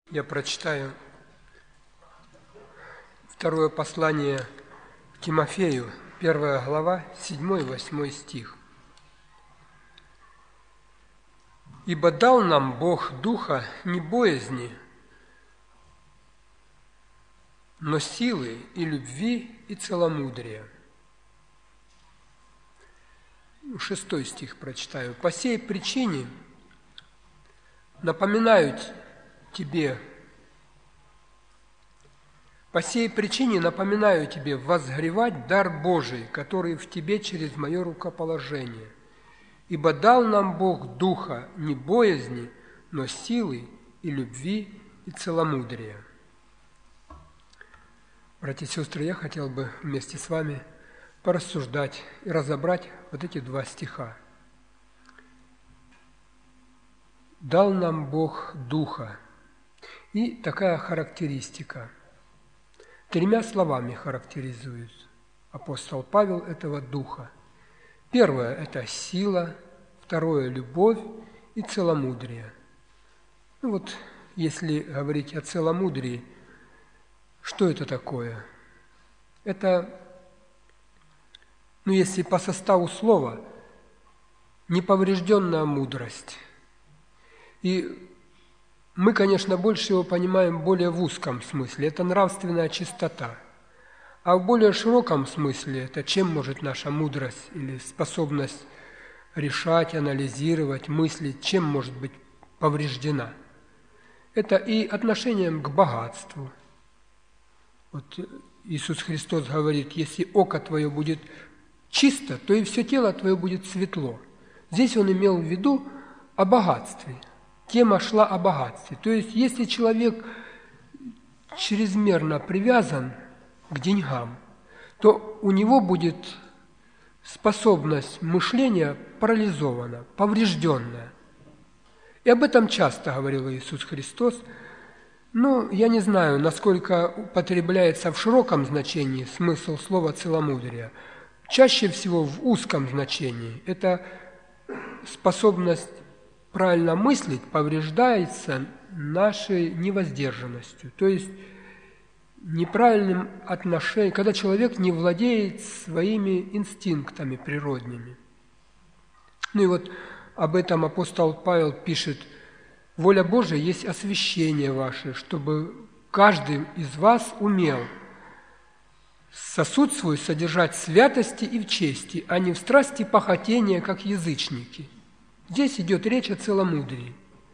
Я прочитаю второе послание к Тимофею, 1 глава, 7-8 стих. «Ибо дал нам Бог духа не боязни, но силы и любви и целомудрия». 6 стих прочитаю. «По сей причине напоминаю тебе возгревать дар Божий, который в тебе через мое рукоположение. Ибо дал нам Бог духа не боязни, но силы и любви и целомудрия». Братья и сестры, я хотел бы вместе с вами порассуждать и разобрать вот эти два стиха. «Дал нам Бог духа». И такая характеристика. 3 словами характеризует апостол Павел этого духа. Первое – это сила, второе – любовь и целомудрие. Если говорить о целомудрии, что это такое? Это, если по составу слова, неповрежденная мудрость. И мы, конечно, больше его понимаем более в узком смысле. Это нравственная чистота. А в более широком смысле это чем может наша мудрость или способность решать, анализировать, мыслить, чем может быть повреждена? Это и отношением к богатству. Иисус Христос говорит, если око твое будет чисто, то и все тело твое будет светло. Здесь Он имел в виду о богатстве. Тема шла о богатстве. То есть, если человек чрезмерно привязан к деньгам, то у него будет способность мышления парализована, поврежденная. И об этом часто говорил Иисус Христос. Я не знаю, насколько употребляется в широком значении смысл слова «целомудрие». Чаще всего в узком значении. Это способность правильно мыслить повреждается нашей невоздержанностью, то есть неправильным отношением, когда человек не владеет своими инстинктами природными. Об этом апостол Павел пишет: «Воля Божия есть освящение ваше, чтобы каждый из вас умел сосуд свой содержать в святости и в чести, а не в страсти похотения, как язычники». Здесь идет речь о целомудрии.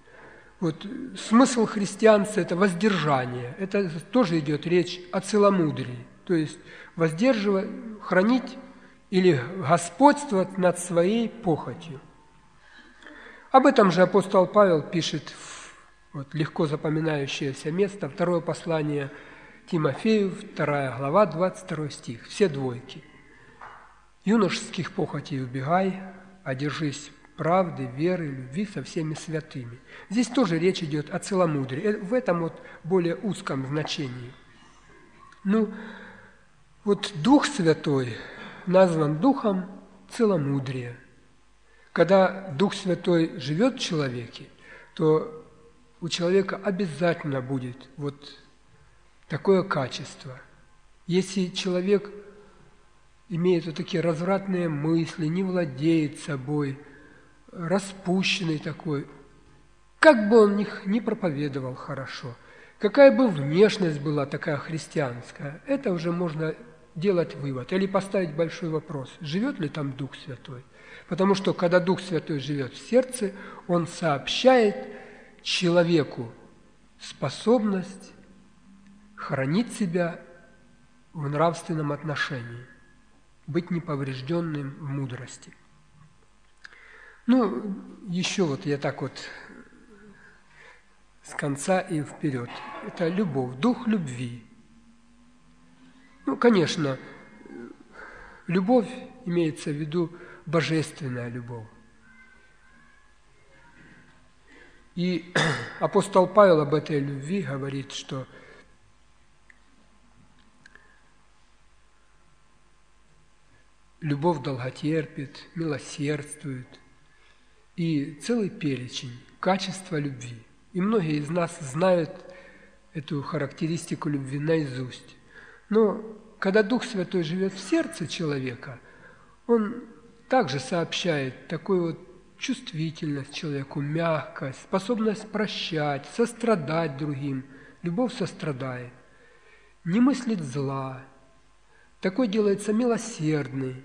Смысл христианства – это воздержание. Это тоже идет речь о целомудрии. То есть воздерживать, хранить или господствовать над своей похотью. Об этом же апостол Павел пишет, легко запоминающееся место, 2 послание Тимофею, 2 глава, 22 стих, все двойки. «Юношеских похотей убегай, одержись правды, веры, любви со всеми святыми». Здесь тоже речь идет о целомудрии, в этом более узком значении. Дух Святой назван духом целомудрия. Когда Дух Святой живет в человеке, то у человека обязательно будет такое качество. Если человек имеет такие развратные мысли, не владеет собой, распущенный такой, как бы он их ни проповедовал хорошо, какая бы внешность была такая христианская, это уже можно делать вывод или поставить большой вопрос, живет ли там Дух Святой. Потому что, когда Дух Святой живет в сердце, Он сообщает человеку способность хранить себя в нравственном отношении, быть неповрежденным в мудрости. Еще я так с конца и вперед. Это любовь, дух любви. Конечно, любовь имеется в виду божественная любовь. И апостол Павел об этой любви говорит, что любовь долготерпит, милосердствует, и целый перечень качества любви. И многие из нас знают эту характеристику любви наизусть. Но когда Дух Святой живет в сердце человека, он также сообщает такую вот чувствительность человеку, мягкость, способность прощать, сострадать другим. Любовь сострадает, не мыслит зла, такой делается милосердный.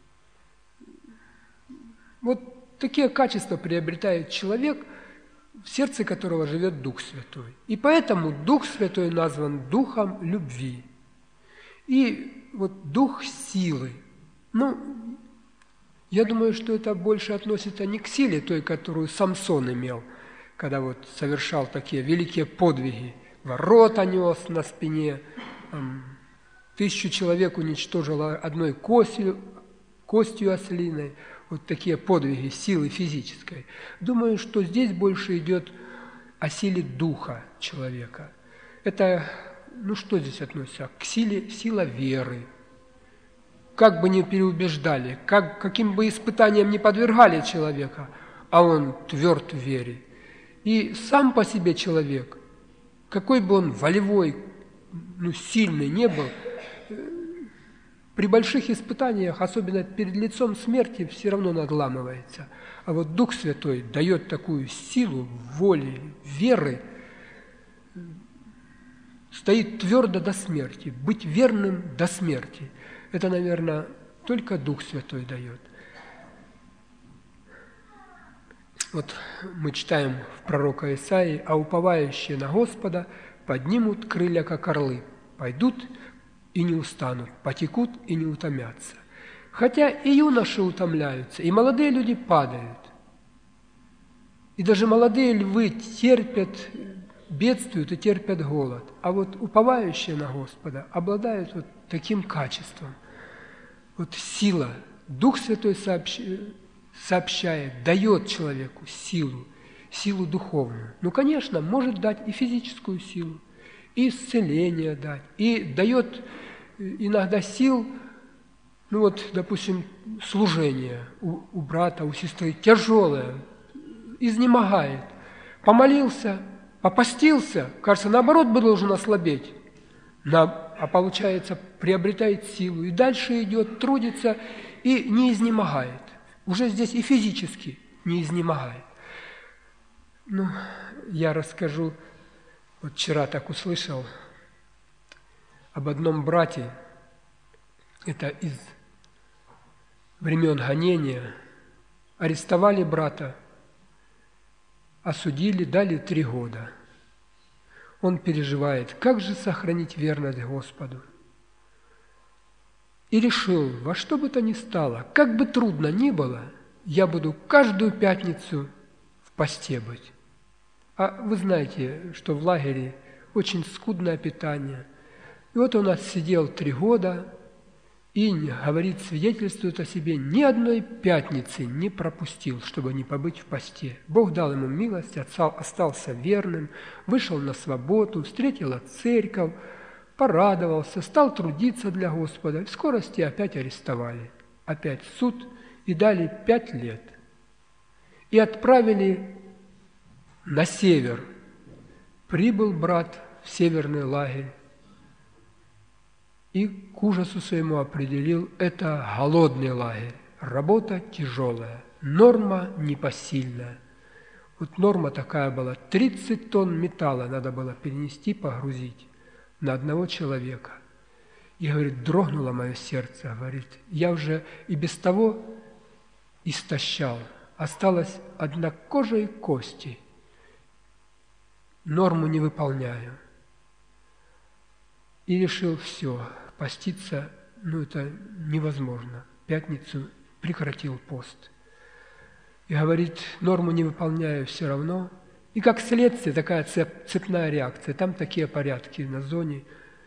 Вот такие качества приобретает человек, в сердце которого живет Дух Святой. И поэтому Дух Святой назван Духом любви. И вот Дух силы. Ну, я думаю, что это больше относится не к силе той, которую Самсон имел, когда вот совершал такие великие подвиги. Ворота нес на спине, 1000 человек уничтожил одной костью ослиной. Вот такие подвиги силы физической. Думаю, что здесь больше идет о силе духа человека. Это, что здесь относится? К силе, сила веры. Как бы ни переубеждали, каким бы испытаниям ни подвергали человека, а он тверд в вере. И сам по себе человек, какой бы он волевой, сильный не был, при больших испытаниях, особенно перед лицом смерти, все равно надламывается. А вот Дух Святой дает такую силу воли, веры, стоит твердо до смерти, быть верным до смерти. Это, наверное, только Дух Святой дает. Вот мы читаем в пророка Исаии: «А уповающие на Господа поднимут крылья, как орлы, пойдут и не устанут, потекут и не утомятся. Хотя и юноши утомляются, и молодые люди падают, и даже молодые львы терпят, бедствуют и терпят голод. А вот уповающие на Господа обладают вот таким качеством. Вот сила, Дух Святой сообщает, дает человеку силу духовную. Конечно, может дать и физическую силу, и исцеление дать, и дает иногда сил, допустим, служение у брата, у сестры тяжелое, изнемогает. Помолился, попастился, кажется, наоборот бы должен ослабеть, а получается, приобретает силу, и дальше идет, трудится, и не изнемогает. Уже здесь и физически не изнемогает. Я расскажу. Вот вчера так услышал об одном брате, это из времен гонения, арестовали брата, осудили, дали 3 года. Он переживает, как же сохранить верность Господу. И решил, во что бы то ни стало, как бы трудно ни было, я буду каждую пятницу в посте быть. А вы знаете, что в лагере очень скудное питание. И вот он отсидел 3 года и, говорит, свидетельствует о себе, ни одной пятницы не пропустил, чтобы не побыть в посте. Бог дал ему милость, остался верным, вышел на свободу, встретил церковь, порадовался, стал трудиться для Господа. В скорости опять арестовали, опять суд, и дали 5 лет. И отправили на север. Прибыл брат в северный лагерь и к ужасу своему определил: это голодный лагерь, работа тяжелая, норма непосильная. Вот норма такая была: 30 тонн металла надо было перенести, погрузить на одного человека. И, говорит, дрогнуло мое сердце, говорит, я уже и без того истощал, осталась одна кожа и кости. Норму не выполняю. И решил, все, поститься, это невозможно. В пятницу прекратил пост. И говорит, норму не выполняю все равно. И как следствие такая цепная реакция. Там такие порядки на зоне.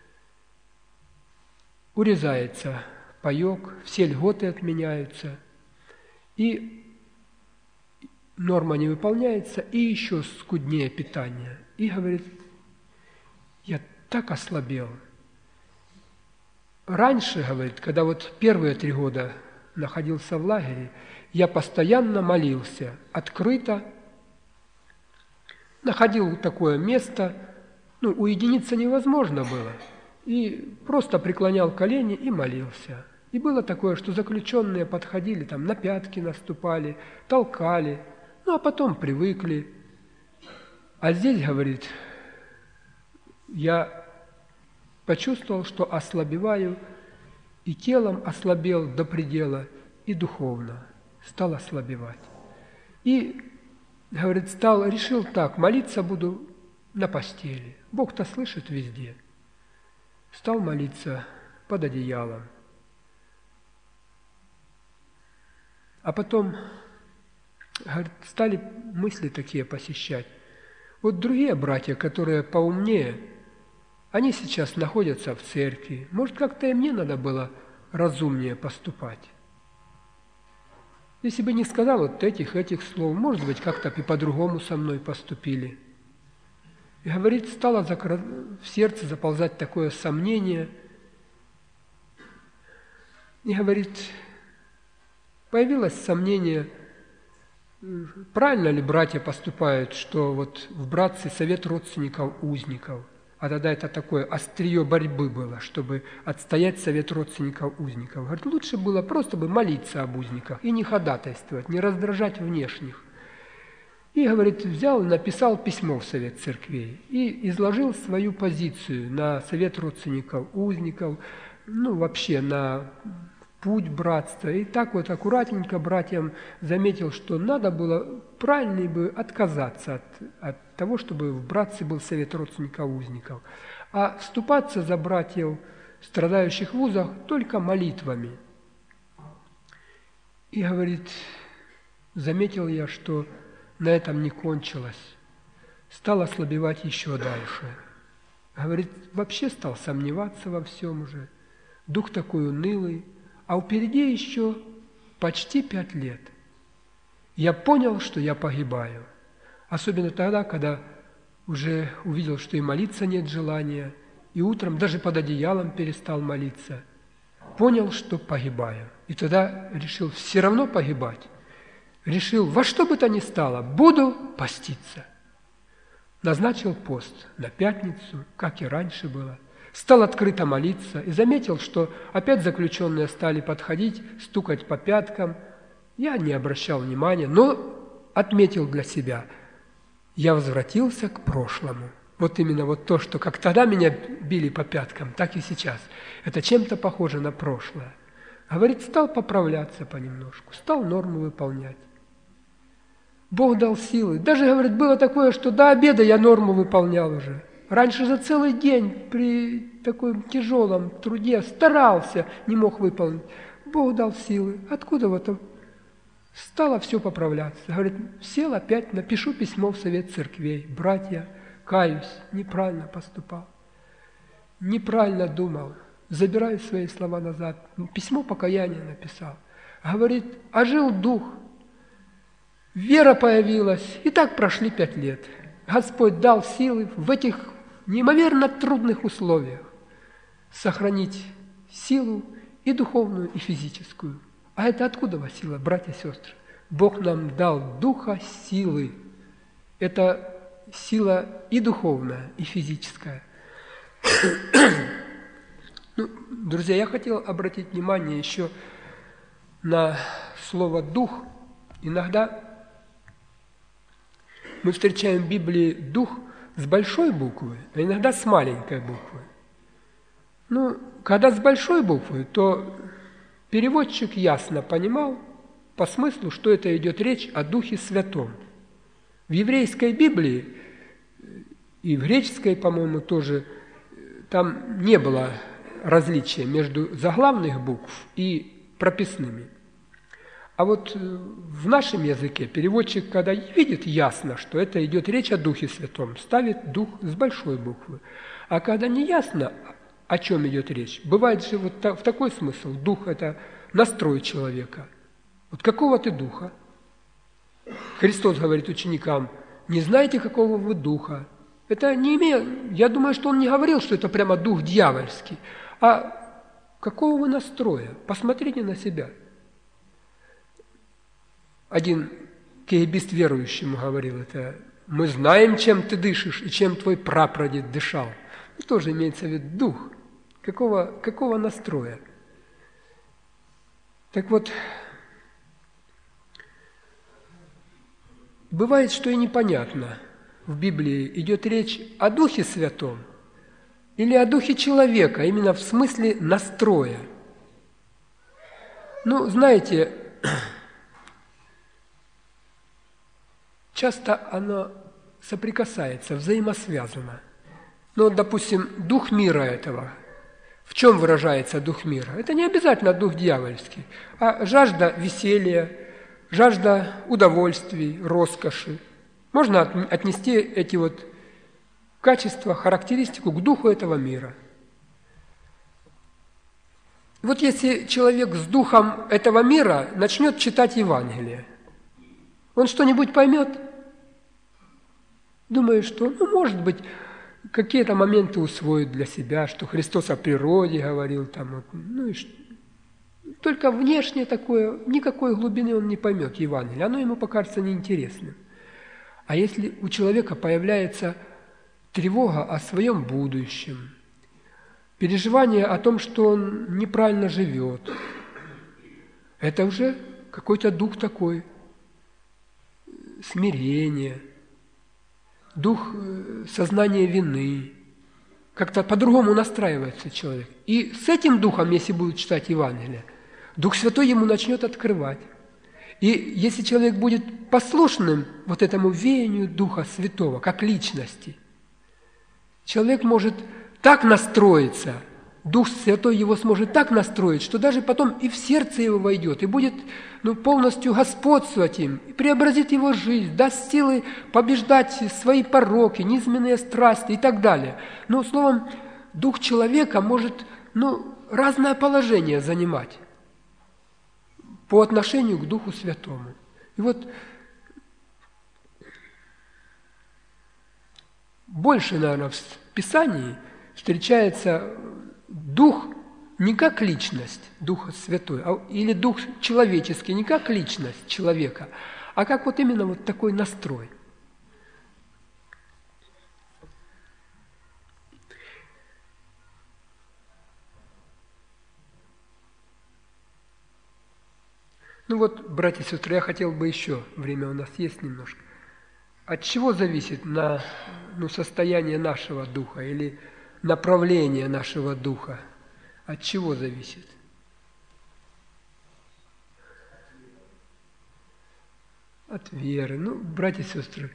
Урезается паёк, все льготы отменяются. И норма не выполняется, и еще скуднее питание. И говорит, я так ослабел. Раньше, говорит, когда вот первые 3 года находился в лагере, я постоянно молился, открыто, находил такое место, уединиться невозможно было. И просто преклонял колени и молился. И было такое, что заключенные подходили, там на пятки наступали, толкали, а потом привыкли. А здесь, говорит, я почувствовал, что ослабеваю, и телом ослабел до предела, и духовно стал ослабевать. И, говорит, решил так, молиться буду на постели. Бог-то слышит везде. Стал молиться под одеялом. А потом, говорит, стали мысли такие посещать. Вот другие братья, которые поумнее, они сейчас находятся в церкви. Может, как-то и мне надо было разумнее поступать. Если бы не сказал вот этих слов, может быть, как-то и по-другому со мной поступили. И, говорит, стало в сердце заползать такое сомнение. И, говорит, появилось сомнение, правильно ли братья поступают, что вот в братстве совет родственников узников. А тогда это такое острие борьбы было, чтобы отстоять совет родственников узников. Говорит, лучше было просто бы молиться об узниках и не ходатайствовать, не раздражать внешних. И, говорит, взял и написал письмо в совет церквей и изложил свою позицию на совет родственников узников, вообще на путь братства. И так вот аккуратненько братьям заметил, что надо было правильнее бы отказаться от того, чтобы в братстве был совет родственников узников, а вступаться за братьев, страдающих в узах, только молитвами. И, говорит, заметил я, что на этом не кончилось. Стал ослабевать еще дальше. Говорит, вообще стал сомневаться во всем уже. Дух такой унылый. А впереди еще почти 5 лет. Я понял, что я погибаю. Особенно тогда, когда уже увидел, что и молиться нет желания, и утром даже под одеялом перестал молиться. Понял, что погибаю. И тогда решил все равно погибать. Решил, во что бы то ни стало, буду поститься. Назначил пост на пятницу, как и раньше было. Стал открыто молиться и заметил, что опять заключенные стали подходить, стукать по пяткам. Я не обращал внимания, но отметил для себя, я возвратился к прошлому. Вот именно вот то, что как тогда меня били по пяткам, так и сейчас. Это чем-то похоже на прошлое. Говорит, стал поправляться понемножку, стал норму выполнять. Бог дал силы. Даже, говорит, было такое, что до обеда я норму выполнял уже. Раньше за целый день при таком тяжелом труде старался, не мог выполнить. Бог дал силы. Откуда вот это? Стало все поправляться. Говорит, сел опять, напишу письмо в совет церквей. Братья, каюсь, неправильно поступал. Неправильно думал. Забираю свои слова назад. Письмо покаяния написал. Говорит, ожил дух. Вера появилась. И так прошли 5 лет. Господь дал силы в этих неимоверно трудных условиях сохранить силу и духовную, и физическую. А это откуда сила, братья и сестры? Бог нам дал духа силы. Это сила и духовная, и физическая. Друзья, я хотел обратить внимание еще на слово «дух». Иногда мы встречаем в Библии «дух» с большой буквы, а иногда с маленькой буквы. Когда с большой буквы, то переводчик ясно понимал по смыслу, что это идет речь о Духе Святом. В еврейской Библии и в греческой, по-моему, тоже там не было различия между заглавных букв и прописными. А вот в нашем языке переводчик, когда видит ясно, что это идет речь о Духе Святом, ставит «дух» с большой буквы. А когда не ясно, о чем идет речь, бывает же вот в такой смысл. Дух – это настрой человека. Вот какого ты духа? Христос говорит ученикам, не знаете, какого вы духа. Это не имеет, я думаю, что Он не говорил, что это прямо дух дьявольский, а какого вы настроя? Посмотрите на себя. Один кегебист верующему говорил, это мы знаем, чем ты дышишь и чем твой прапрадед дышал. И тоже имеется в виду дух. Какого настроя? Так вот, бывает, что и непонятно. В Библии идет речь о Духе Святом или о Духе человека, именно в смысле настроя. Ну, знаете, часто оно соприкасается, взаимосвязано. Ну, допустим, дух мира этого. В чем выражается дух мира? Это не обязательно дух дьявольский, а жажда веселья, жажда удовольствий, роскоши. Можно отнести эти вот качества, характеристику к духу этого мира. Вот если человек с духом этого мира начнет читать Евангелие, он что-нибудь поймет? Думаю, что, может быть, какие-то моменты усвоит для себя, что Христос о природе говорил, там, и только внешне такое, никакой глубины он не поймет Евангелие, оно ему покажется неинтересным. А если у человека появляется тревога о своем будущем, переживание о том, что он неправильно живет, это уже какой-то дух такой, смирение, дух сознания вины. Как-то по-другому настраивается человек. И с этим духом, если будет читать Евангелие, Дух Святой ему начнет открывать. И если человек будет послушным вот этому веянию Духа Святого, как личности, человек может так настроиться, Дух Святой его сможет так настроить, что даже потом и в сердце его войдет, и будет полностью господствовать им, и преобразит его жизнь, даст силы побеждать свои пороки, низменные страсти и так далее. Но, словом, Дух человека может разное положение занимать по отношению к Духу Святому. И вот больше, наверное, в Писании встречается Дух не как личность Духа Святой, или Дух человеческий не как личность человека, а как вот именно вот такой настрой. Братья и сестры, я хотел бы еще, время у нас есть немножко, от чего зависит состояние нашего духа или направление нашего духа? От чего зависит? От веры. Братья и сестры,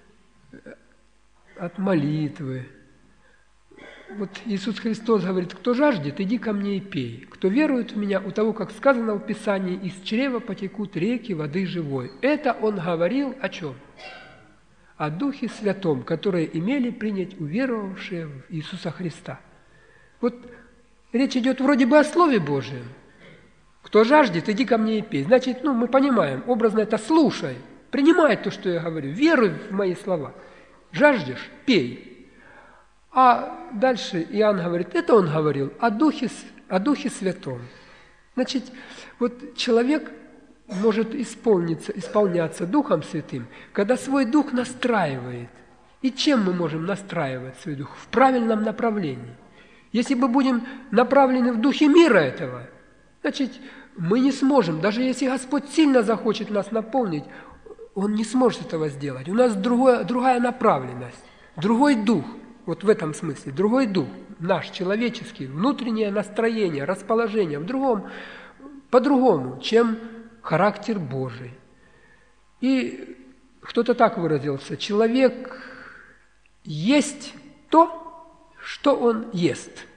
от молитвы. Вот Иисус Христос говорит: кто жаждет, иди ко мне и пей. Кто верует в меня, у того, как сказано в Писании, из чрева потекут реки воды живой. Это Он говорил о чем? О Духе Святом, которые имели принять уверовавшие в Иисуса Христа. Вот речь идет вроде бы о Слове Божьем. Кто жаждет, иди ко мне и пей. Значит, мы понимаем, образно это слушай, принимай то, что я говорю, веруй в мои слова. Жаждешь – пей. А дальше Иоанн говорит, это он говорил о Духе Святом. Значит, вот человек может исполняться Духом Святым, когда свой дух настраивает. И чем мы можем настраивать свой дух? В правильном направлении. Если мы будем направлены в духе мира этого, значит, мы не сможем, даже если Господь сильно захочет нас наполнить, Он не сможет этого сделать. У нас другая направленность, другой дух. Вот в этом смысле, другой дух, наш человеческий, внутреннее настроение, расположение по-другому, чем характер Божий. И кто-то так выразился: человек есть то, что он ест.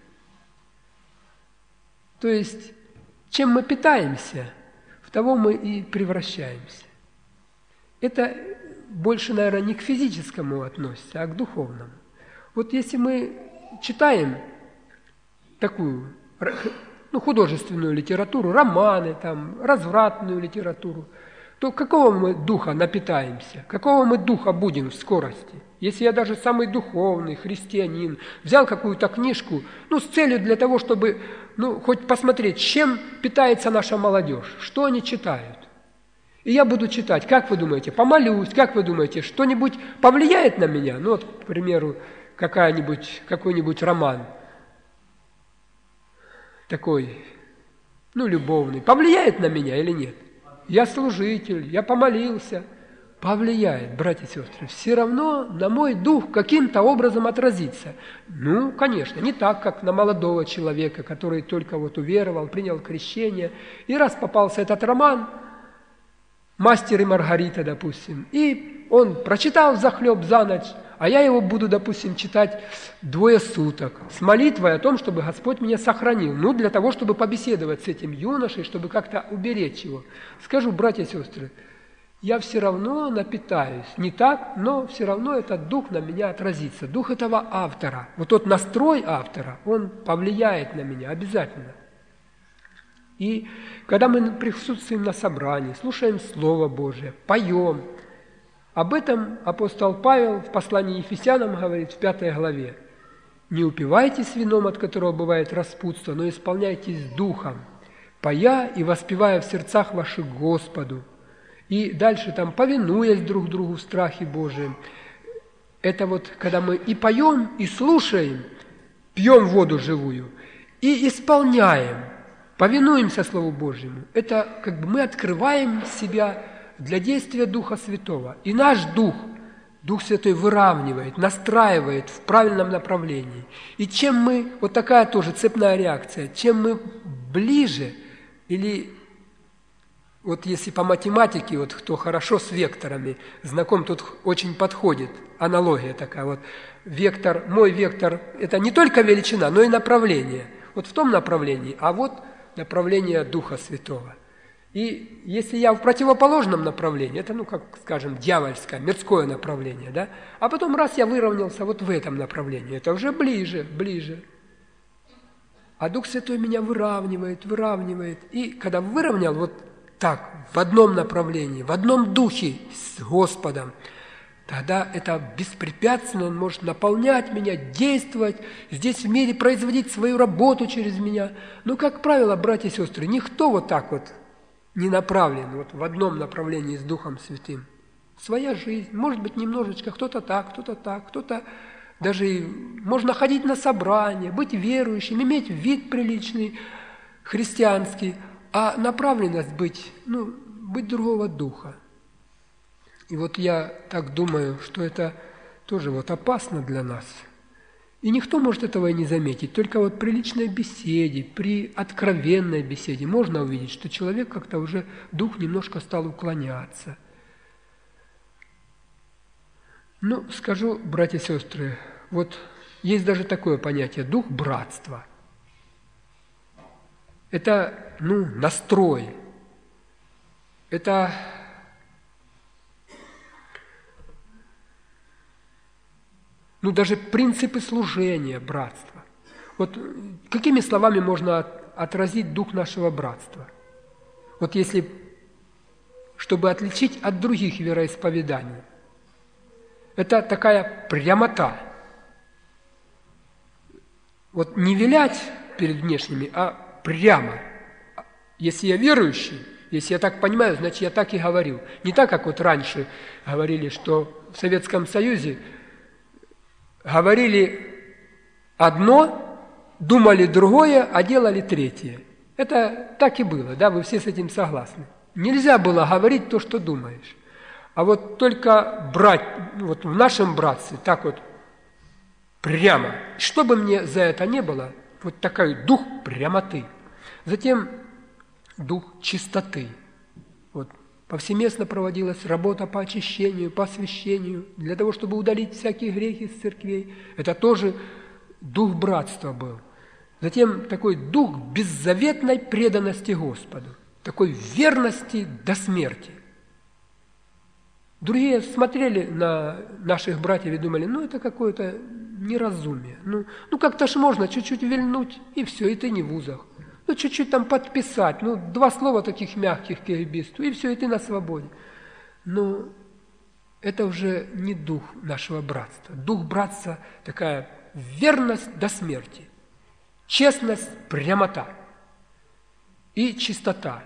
То есть, чем мы питаемся, в того мы и превращаемся. Это больше, наверное, не к физическому относится, а к духовному. Вот если мы читаем такую художественную литературу, романы, развратную литературу, то какого мы духа напитаемся? Какого мы духа будем в скорости? Если я даже самый духовный христианин, взял какую-то книжку, с целью для того, чтобы, хоть посмотреть, чем питается наша молодежь, что они читают. И я буду читать, как вы думаете, помолюсь, как вы думаете, что-нибудь повлияет на меня? Ну вот, к примеру, какой-нибудь роман такой, любовный, повлияет на меня или нет? Я служитель, я помолился. Повлияет, братья и сестры, все равно на мой дух каким-то образом отразится. Ну, конечно, не так, как на молодого человека, который только вот уверовал, принял крещение, и раз попался этот роман, «Мастер и Маргарита», допустим, и он прочитал взахлеб за ночь, а я его буду, допустим, читать 2 суток с молитвой о том, чтобы Господь меня сохранил. Ну, для того, чтобы побеседовать с этим юношей, чтобы как-то уберечь его. Скажу, братья и сестры, я все равно напитаюсь. Не так, но все равно этот дух на меня отразится. Дух этого автора, вот тот настрой автора, он повлияет на меня обязательно. И когда мы присутствуем на собрании, слушаем Слово Божие, поем, об этом апостол Павел в послании Ефесянам говорит в 5 главе. «Не упивайтесь вином, от которого бывает распутство, но исполняйтесь духом, поя и воспевая в сердцах ваших Господу». И дальше там, повинуясь друг другу в страхе Божием. Это вот, когда мы и поем, и слушаем, пьем воду живую, и исполняем, повинуемся Слову Божьему. Это как бы мы открываем себя для действия Духа Святого. И наш Дух, Дух Святой выравнивает, настраивает в правильном направлении. И чем мы, вот такая тоже цепная реакция, чем мы ближе или... Вот если по математике, вот кто хорошо с векторами знаком, тут очень подходит аналогия такая. Вот вектор, мой вектор – это не только величина, но и направление. Вот в том направлении, а вот направление Духа Святого. И если я в противоположном направлении, это, как, скажем, дьявольское, мирское направление, да? А потом раз я выровнялся вот в этом направлении, это уже ближе. А Дух Святой меня выравнивает. И когда выровнял, вот так, в одном направлении, в одном духе с Господом, тогда это беспрепятственно, Он может наполнять меня, действовать, здесь в мире производить свою работу через меня. Но, как правило, братья и сестры, никто вот так вот не направлен вот в одном направлении с Духом Святым. Своя жизнь, может быть, немножечко, кто-то так, кто-то даже можно ходить на собрания, быть верующим, иметь вид приличный, христианский, а направленность быть другого духа. И вот я так думаю, что это тоже вот опасно для нас. И никто может этого и не заметить. Только вот при личной беседе, при откровенной беседе можно увидеть, что человек как-то уже, дух немножко стал уклоняться. Скажу, братья и сестры, вот есть даже такое понятие – дух братства. Это, настрой. Это даже принципы служения братства. Вот какими словами можно отразить дух нашего братства? Вот если, чтобы отличить от других вероисповеданий, это такая прямота. Вот не вилять перед внешними, а прямо. Если я верующий, если я так понимаю, значит, я так и говорю. Не так, как вот раньше говорили, что в Советском Союзе говорили одно, думали другое, а делали третье. Это так и было, да, вы все с этим согласны. Нельзя было говорить то, что думаешь. А вот только брать, вот в нашем братстве, так вот прямо, что бы мне за это не было, вот такой дух прямоты. Затем дух чистоты. Вот повсеместно проводилась работа по очищению, по освящению, для того, чтобы удалить всякие грехи из церквей. Это тоже дух братства был. Затем такой дух беззаветной преданности Господу, такой верности до смерти. Другие смотрели на наших братьев и думали, это какое-то неразумие. Как-то ж можно чуть-чуть вильнуть, и все, и ты не в узах. Чуть-чуть там подписать, 2 слова таких мягких киргизству, и все, и ты на свободе. Но это уже не дух нашего братства. Дух братства – такая верность до смерти, честность, прямота и чистота.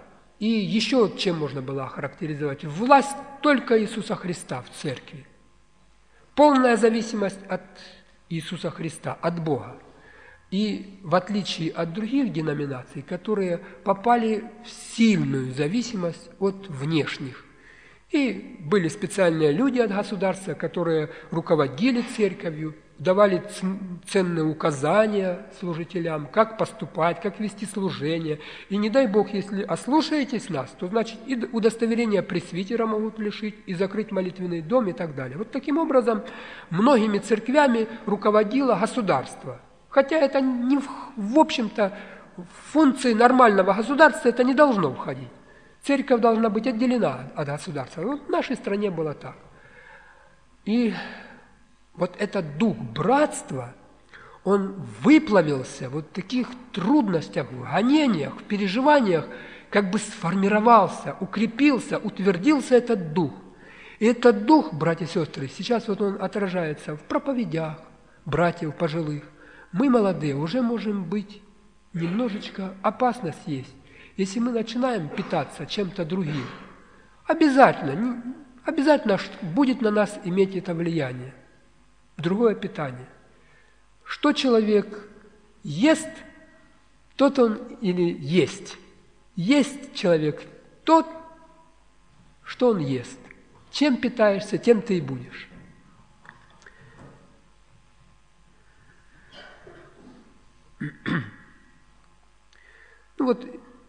И еще чем можно было охарактеризовать? Власть только Иисуса Христа в церкви. Полная зависимость от Иисуса Христа, от Бога. И в отличие от других деноминаций, которые попали в сильную зависимость от внешних. И были специальные люди от государства, которые руководили церковью, давали ценные указания служителям, как поступать, как вести служение. И не дай Бог, если ослушаетесь нас, то значит и удостоверение пресвитера могут лишить, и закрыть молитвенный дом и так далее. Вот таким образом многими церквями руководило государство. Хотя это не в общем-то в функции нормального государства это не должно входить. Церковь должна быть отделена от государства. Вот в нашей стране было так. И вот этот дух братства, он выплавился вот в таких трудностях, в гонениях, в переживаниях, как бы сформировался, укрепился, утвердился этот дух. И этот дух, братья и сестры, сейчас вот он отражается в проповедях братьев пожилых. Мы, молодые, уже можем быть немножечко опасность есть. Если мы начинаем питаться чем-то другим, обязательно будет на нас иметь это влияние. Другое питание. Что человек ест, тот он или есть. Есть человек тот, что он ест. Чем питаешься, тем ты и будешь. Ну вот,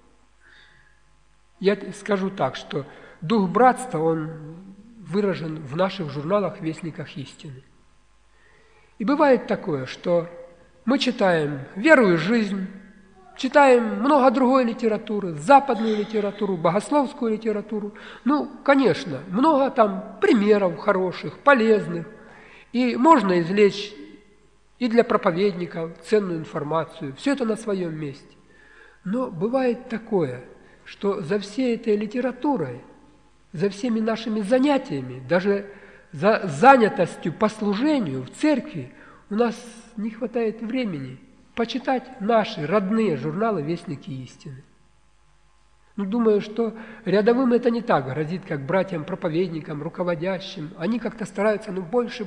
я скажу так, что дух братства, он выражен в наших журналах «Вестниках истины». И бывает такое, что мы читаем «Веру и жизнь», читаем много другой литературы, западную литературу, богословскую литературу. Ну, конечно, много там примеров хороших, полезных. И можно извлечь и для проповедников ценную информацию. Все это на своем месте. Но бывает такое, что за всей этой литературой, за всеми нашими занятиями, даже за занятостью по служению в церкви у нас не хватает времени почитать наши родные журналы «Вестники истины». Ну, думаю, что рядовым это не так грозит, как братьям-проповедникам, руководящим. Они как-то стараются больше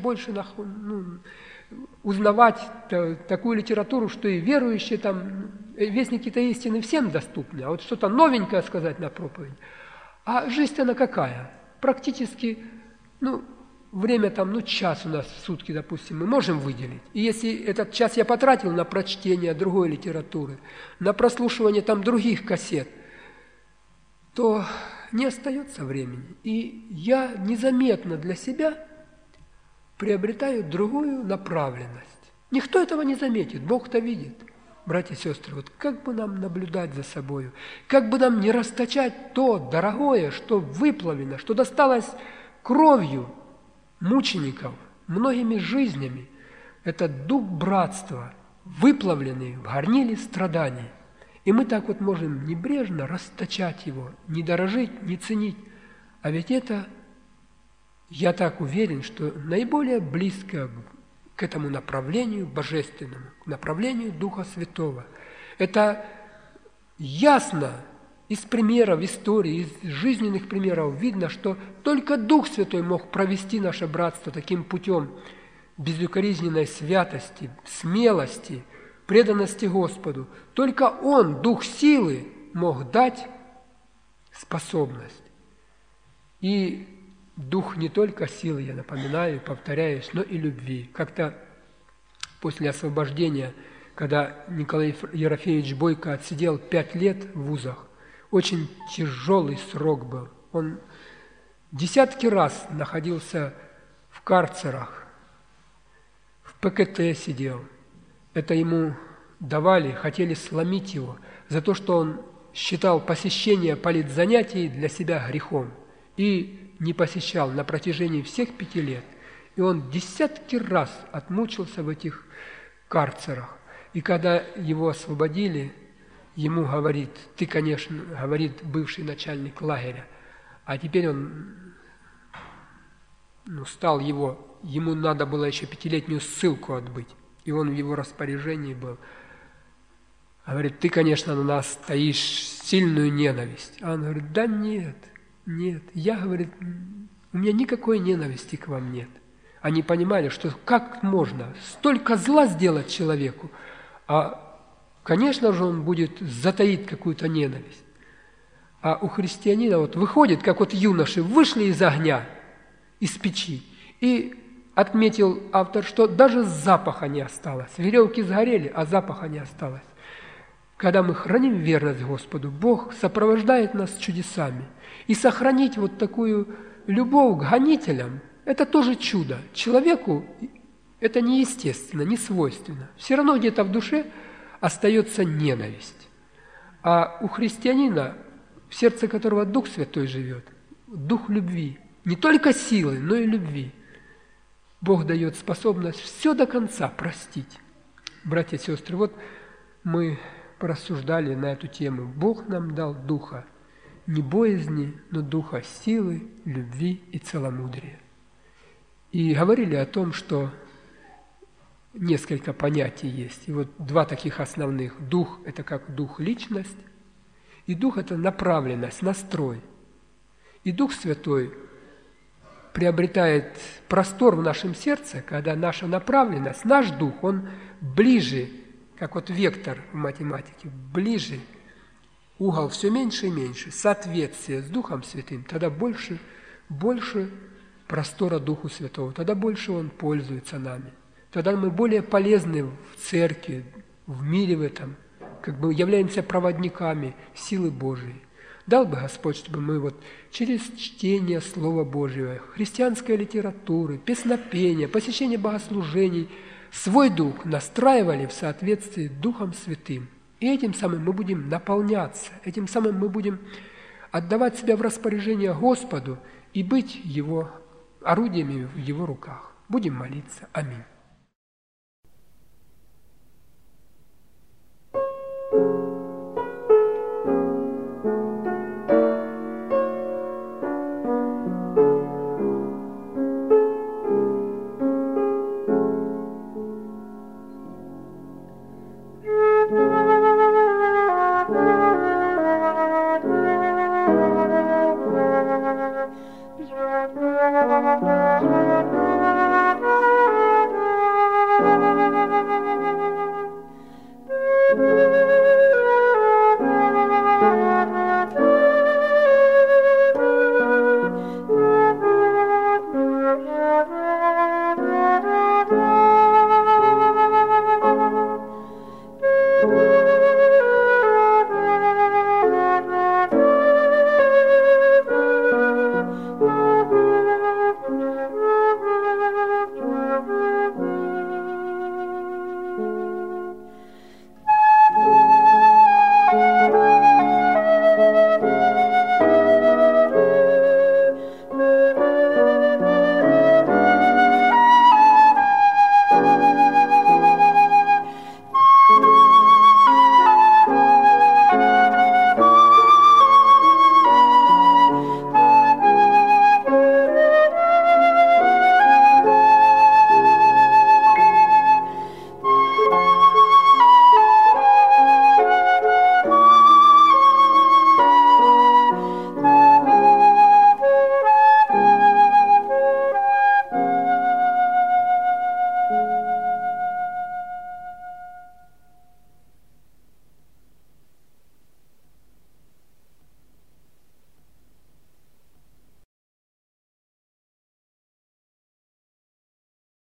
узнавать такую литературу, что и верующие там, «Вестники-то истины» всем доступны, а вот что-то новенькое сказать на проповедь. А жизнь она какая? Практически, время там, час у нас в сутки, допустим, мы можем выделить. И если этот час я потратил на прочтение другой литературы, на прослушивание там других кассет, то не остается времени. И я незаметно для себя приобретаю другую направленность. Никто этого не заметит, Бог-то видит. Братья и сестры, вот как бы нам наблюдать за собою, как бы нам не расточать то дорогое, что выплавлено, что досталось кровью мучеников, многими жизнями, этот дух братства, выплавленный в горниле страданий. И мы так вот можем небрежно расточать его, не дорожить, не ценить. А ведь это, я так уверен, что наиболее близко к этому направлению божественному, к направлению Духа Святого. Это ясно из примеров истории, из жизненных примеров видно, что только Дух Святой мог провести наше братство таким путем безукоризненной святости, смелости, преданности Господу. Только Он, Дух силы, мог дать способность. И Дух не только силы, я напоминаю, повторяюсь, но и любви. Как-то после освобождения, когда Николай Ерофеевич Бойко отсидел 5 лет в вузах, очень тяжелый срок был. Он десятки раз находился в карцерах, в ПКТ сидел. Это ему давали, хотели сломить его за то, что он считал посещение политзанятий для себя грехом и не посещал на протяжении всех 5 лет. И он десятки раз отмучился в этих карцерах. И когда его освободили, ему говорит, ты, конечно, говорит бывший начальник лагеря, а теперь он стал ему надо было еще 5-летнюю ссылку отбыть, и он в его распоряжении был. Говорит, ты, конечно, на нас таишь сильную ненависть. А он говорит, да нет, я, говорит, у меня никакой ненависти к вам нет. Они понимали, что как можно столько зла сделать человеку, а, конечно же, он будет затаить какую-то ненависть. А у христианина вот выходит, как вот юноши вышли из огня, из печи, и отметил автор, что даже запаха не осталось. Веревки сгорели, а запаха не осталось. Когда мы храним верность Господу, Бог сопровождает нас чудесами. И сохранить вот такую любовь к гонителям – это тоже чудо. Человеку это неестественно, не свойственно. Все равно где-то в душе остается ненависть. А у христианина, в сердце которого Дух Святой живет, Дух любви, не только силы, но и любви, Бог дает способность все до конца простить. Братья и сестры, вот мы порассуждали на эту тему. Бог нам дал духа не боязни, но духа силы, любви и целомудрия. И говорили о том, что несколько понятий есть. И вот два таких основных. Дух – это как дух личность, и дух – это направленность, настрой. И Дух Святой приобретает простор в нашем сердце, когда наша направленность, наш дух, он ближе, как вот вектор в математике, ближе, угол все меньше и меньше, соответствие с Духом Святым, тогда больше простора Духу Святого, тогда больше Он пользуется нами. Тогда мы более полезны в церкви, в мире в этом, как бы являемся проводниками силы Божией. Дал бы Господь, чтобы мы вот через чтение Слова Божьего, христианской литературы, песнопения, посещение богослужений свой дух настраивали в соответствии с Духом Святым. И этим самым мы будем наполняться, этим самым мы будем отдавать себя в распоряжение Господу и быть Его орудиями в Его руках. Будем молиться. Аминь.